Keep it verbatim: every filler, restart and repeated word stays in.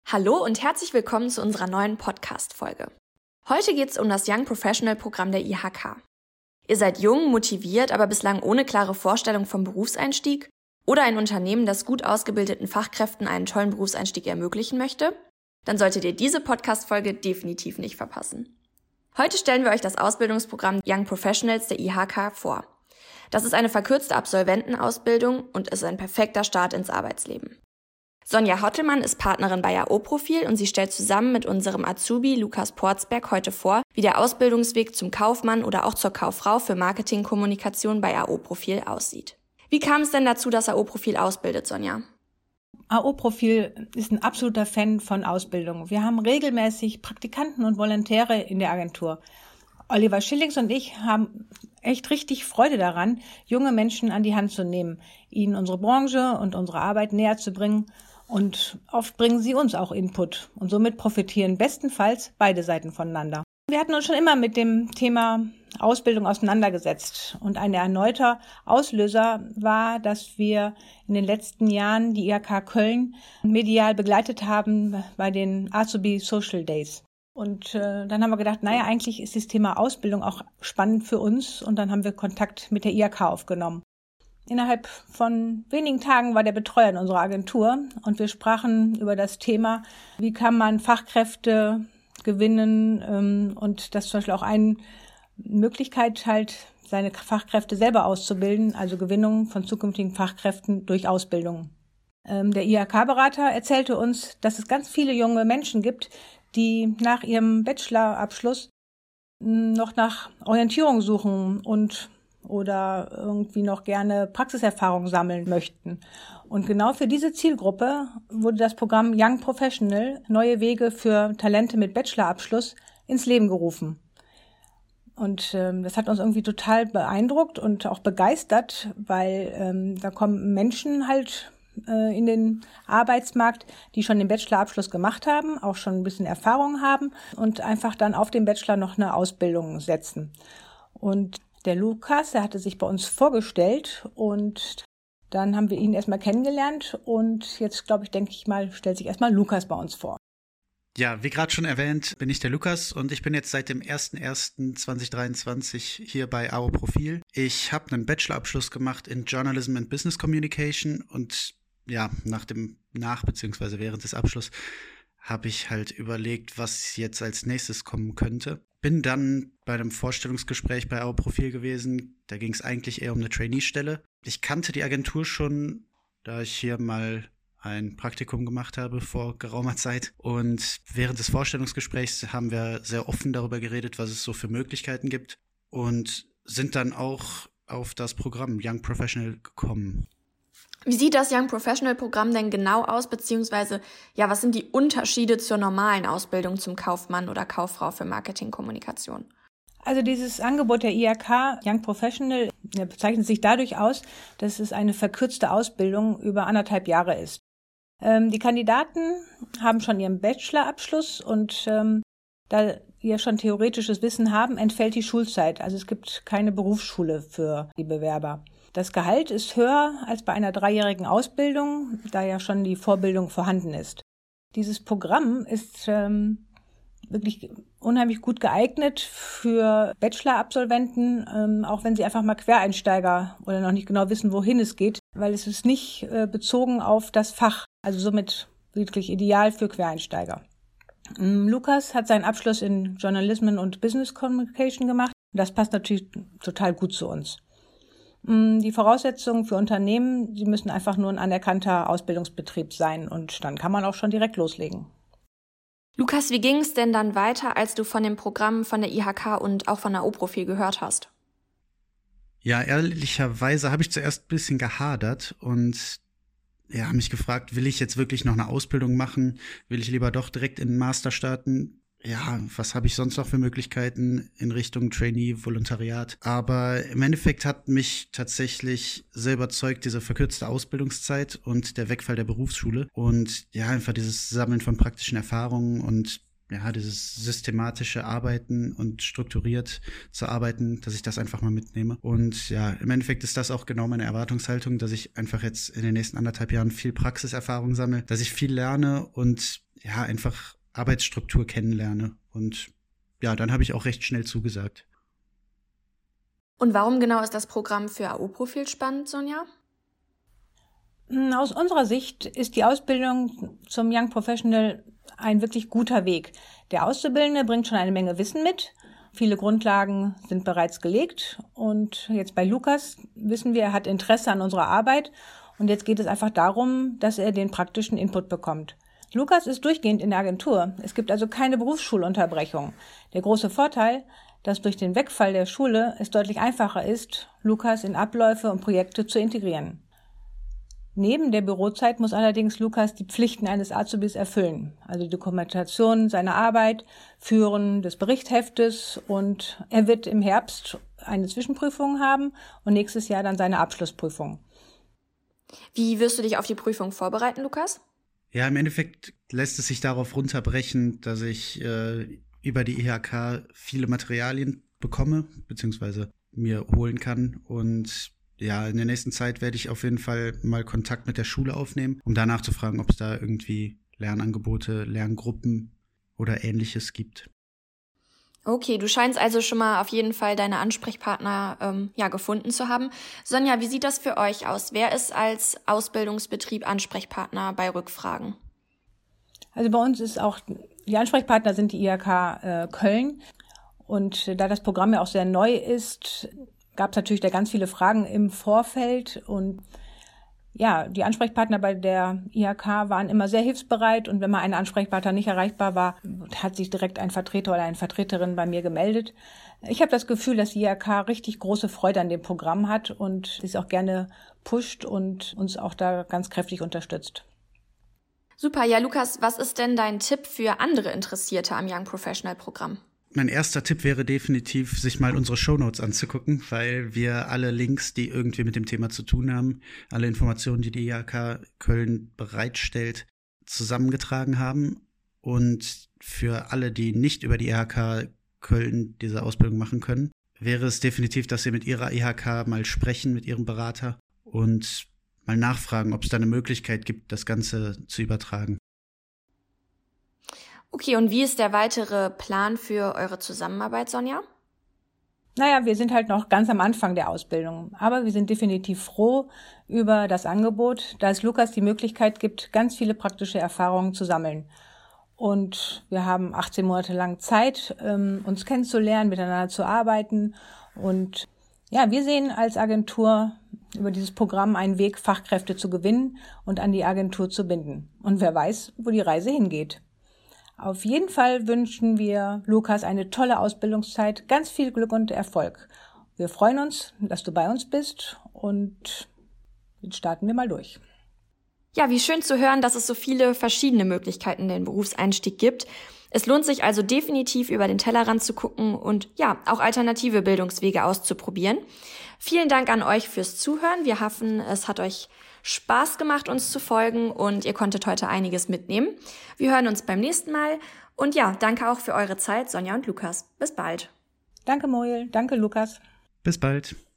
Hallo und herzlich willkommen zu unserer neuen Podcast-Folge. Heute geht es um das Young Professional Programm der I H K. Ihr seid jung, motiviert, aber bislang ohne klare Vorstellung vom Berufseinstieg oder ein Unternehmen, das gut ausgebildeten Fachkräften einen tollen Berufseinstieg ermöglichen möchte? Dann solltet ihr diese Podcast-Folge definitiv nicht verpassen. Heute stellen wir euch das Ausbildungsprogramm Young Professionals der I H K vor. Das ist eine verkürzte Absolventenausbildung und ist ein perfekter Start ins Arbeitsleben. Sonja Hottelmann ist Partnerin bei A O-Profil und sie stellt zusammen mit unserem Azubi Lukas Porzberg heute vor, wie der Ausbildungsweg zum Kaufmann oder auch zur Kauffrau für Marketingkommunikation bei A O-Profil aussieht. Wie kam es denn dazu, dass A O-Profil ausbildet, Sonja? A O-Profil ist ein absoluter Fan von Ausbildung. Wir haben regelmäßig Praktikanten und Volontäre in der Agentur. Oliver Schillings und ich haben echt richtig Freude daran, junge Menschen an die Hand zu nehmen, ihnen unsere Branche und unsere Arbeit näher zu bringen. Und oft bringen sie uns auch Input. Und somit profitieren bestenfalls beide Seiten voneinander. Wir hatten uns schon immer mit dem Thema Ausbildung auseinandergesetzt. Und ein erneuter Auslöser war, dass wir in den letzten Jahren die I H K Köln medial begleitet haben bei den Azubi Social Days. Und äh, dann haben wir gedacht, naja, eigentlich ist das Thema Ausbildung auch spannend für uns. Und dann haben wir Kontakt mit der I H K aufgenommen. Innerhalb von wenigen Tagen war der Betreuer in unserer Agentur und wir sprachen über das Thema, wie kann man Fachkräfte gewinnen ähm, und das ist zum Beispiel auch eine Möglichkeit, halt seine Fachkräfte selber auszubilden, also Gewinnung von zukünftigen Fachkräften durch Ausbildung. Ähm, der I H K-Berater erzählte uns, dass es ganz viele junge Menschen gibt, die nach ihrem Bachelorabschluss noch nach Orientierung suchen und oder irgendwie noch gerne Praxiserfahrung sammeln möchten. Und genau für diese Zielgruppe wurde das Programm Young Professional Neue Wege für Talente mit Bachelorabschluss ins Leben gerufen. Und ähm, das hat uns irgendwie total beeindruckt und auch begeistert, weil ähm, da kommen Menschen halt äh, in den Arbeitsmarkt, die schon den Bachelorabschluss gemacht haben, auch schon ein bisschen Erfahrung haben und einfach dann auf den Bachelor noch eine Ausbildung setzen. Und der Lukas, der hatte sich bei uns vorgestellt und dann haben wir ihn erstmal kennengelernt und jetzt, glaube ich, denke ich mal, stellt sich erstmal Lukas bei uns vor. Ja, wie gerade schon erwähnt, bin ich der Lukas und ich bin jetzt seit dem ersten ersten zweitausenddreiundzwanzig hier bei A O-Profil. Ich habe einen Bachelorabschluss gemacht in Journalism and Business Communication und ja, nach dem nach- bzw. während des Abschlusses habe ich halt überlegt, was jetzt als nächstes kommen könnte. Bin dann bei einem Vorstellungsgespräch bei A O-Profil gewesen. Da ging es eigentlich eher um eine Trainee-Stelle. Ich kannte die Agentur schon, da ich hier mal ein Praktikum gemacht habe vor geraumer Zeit. Und während des Vorstellungsgesprächs haben wir sehr offen darüber geredet, was es so für Möglichkeiten gibt. Und sind dann auch auf das Programm Young Professional gekommen. Wie sieht das Young Professional Programm denn genau aus, beziehungsweise ja, was sind die Unterschiede zur normalen Ausbildung zum Kaufmann oder Kauffrau für Marketingkommunikation? Also dieses Angebot der I H K Young Professional bezeichnet sich dadurch aus, dass es eine verkürzte Ausbildung über anderthalb Jahre ist. Ähm, die Kandidaten haben schon ihren Bachelorabschluss und ähm, da wir schon theoretisches Wissen haben, entfällt die Schulzeit. Also es gibt keine Berufsschule für die Bewerber. Das Gehalt ist höher als bei einer dreijährigen Ausbildung, da ja schon die Vorbildung vorhanden ist. Dieses Programm ist ähm, wirklich unheimlich gut geeignet für Bachelor-Absolventen, ähm, auch wenn sie einfach mal Quereinsteiger oder noch nicht genau wissen, wohin es geht, weil es ist nicht äh, bezogen auf das Fach, also somit wirklich ideal für Quereinsteiger. Ähm, Lukas hat seinen Abschluss in Journalism und Business Communication gemacht. Das passt natürlich total gut zu uns. Die Voraussetzungen für Unternehmen, sie müssen einfach nur ein anerkannter Ausbildungsbetrieb sein und dann kann man auch schon direkt loslegen. Lukas, wie ging es denn dann weiter, als du von dem Programm von der I H K und auch von A O-Profil gehört hast? Ja, ehrlicherweise habe ich zuerst ein bisschen gehadert und ja, mich gefragt, will ich jetzt wirklich noch eine Ausbildung machen? Will ich lieber doch direkt in den Master starten? Ja, was habe ich sonst noch für Möglichkeiten in Richtung Trainee, Volontariat? Aber im Endeffekt hat mich tatsächlich sehr überzeugt, diese verkürzte Ausbildungszeit und der Wegfall der Berufsschule. Und ja, einfach dieses Sammeln von praktischen Erfahrungen und ja, dieses systematische Arbeiten und strukturiert zu arbeiten, dass ich das einfach mal mitnehme. Und ja, im Endeffekt ist das auch genau meine Erwartungshaltung, dass ich einfach jetzt in den nächsten anderthalb Jahren viel Praxiserfahrung sammle, dass ich viel lerne und ja, einfach Arbeitsstruktur kennenlerne. Und ja, dann habe ich auch recht schnell zugesagt. Und warum genau ist das Programm für A O-Profil spannend, Sonja? Aus unserer Sicht ist die Ausbildung zum Young Professional ein wirklich guter Weg. Der Auszubildende bringt schon eine Menge Wissen mit. Viele Grundlagen sind bereits gelegt. Und jetzt bei Lukas wissen wir, er hat Interesse an unserer Arbeit. Und jetzt geht es einfach darum, dass er den praktischen Input bekommt. Lukas ist durchgehend in der Agentur. Es gibt also keine Berufsschulunterbrechung. Der große Vorteil, dass durch den Wegfall der Schule es deutlich einfacher ist, Lukas in Abläufe und Projekte zu integrieren. Neben der Bürozeit muss allerdings Lukas die Pflichten eines Azubis erfüllen, also die Dokumentation seiner Arbeit, Führen des Berichtheftes, und er wird im Herbst eine Zwischenprüfung haben und nächstes Jahr dann seine Abschlussprüfung. Wie wirst du dich auf die Prüfung vorbereiten, Lukas? Ja, im Endeffekt lässt es sich darauf runterbrechen, dass ich äh, über die I H K viele Materialien bekomme, beziehungsweise mir holen kann. Und ja, in der nächsten Zeit werde ich auf jeden Fall mal Kontakt mit der Schule aufnehmen, um danach zu fragen, ob es da irgendwie Lernangebote, Lerngruppen oder Ähnliches gibt. Okay, du scheinst also schon mal auf jeden Fall deine Ansprechpartner ähm, ja gefunden zu haben. Sonja, wie sieht das für euch aus? Wer ist als Ausbildungsbetrieb Ansprechpartner bei Rückfragen? Also bei uns ist auch, die Ansprechpartner sind die I H K äh, Köln. Und da das Programm ja auch sehr neu ist, gab es natürlich da ganz viele Fragen im Vorfeld. Und ja, die Ansprechpartner bei der I H K waren immer sehr hilfsbereit. Und wenn mal ein Ansprechpartner nicht erreichbar war, hat sich direkt ein Vertreter oder eine Vertreterin bei mir gemeldet. Ich habe das Gefühl, dass die I H K richtig große Freude an dem Programm hat und es auch gerne pusht und uns auch da ganz kräftig unterstützt. Super, ja Lukas, was ist denn dein Tipp für andere Interessierte am Young Professional Programm? Mein erster Tipp wäre definitiv, sich mal unsere Shownotes anzugucken, weil wir alle Links, die irgendwie mit dem Thema zu tun haben, alle Informationen, die die I H K Köln bereitstellt, zusammengetragen haben. Und für alle, die nicht über die I H K Köln diese Ausbildung machen können, wäre es definitiv, dass sie mit ihrer I H K mal sprechen, mit ihrem Berater und mal nachfragen, ob es da eine Möglichkeit gibt, das Ganze zu übertragen. Okay, und wie ist der weitere Plan für eure Zusammenarbeit, Sonja? Naja, wir sind halt noch ganz am Anfang der Ausbildung, aber wir sind definitiv froh über das Angebot, da es Lukas die Möglichkeit gibt, ganz viele praktische Erfahrungen zu sammeln. Und wir haben achtzehn Monate lang Zeit, uns kennenzulernen, miteinander zu arbeiten. Und ja, wir sehen als Agentur über dieses Programm einen Weg, Fachkräfte zu gewinnen und an die Agentur zu binden. Und wer weiß, wo die Reise hingeht. Auf jeden Fall wünschen wir Lukas eine tolle Ausbildungszeit, ganz viel Glück und Erfolg. Wir freuen uns, dass du bei uns bist, und jetzt starten wir mal durch. Ja, wie schön zu hören, dass es so viele verschiedene Möglichkeiten den Berufseinstieg gibt. Es lohnt sich also definitiv, über den Tellerrand zu gucken und ja, auch alternative Bildungswege auszuprobieren. Vielen Dank an euch fürs Zuhören. Wir hoffen, es hat euch Spaß gemacht, uns zu folgen, und ihr konntet heute einiges mitnehmen. Wir hören uns beim nächsten Mal. Und ja, danke auch für eure Zeit, Sonja und Lukas. Bis bald. Danke, Moel. Danke, Lukas. Bis bald.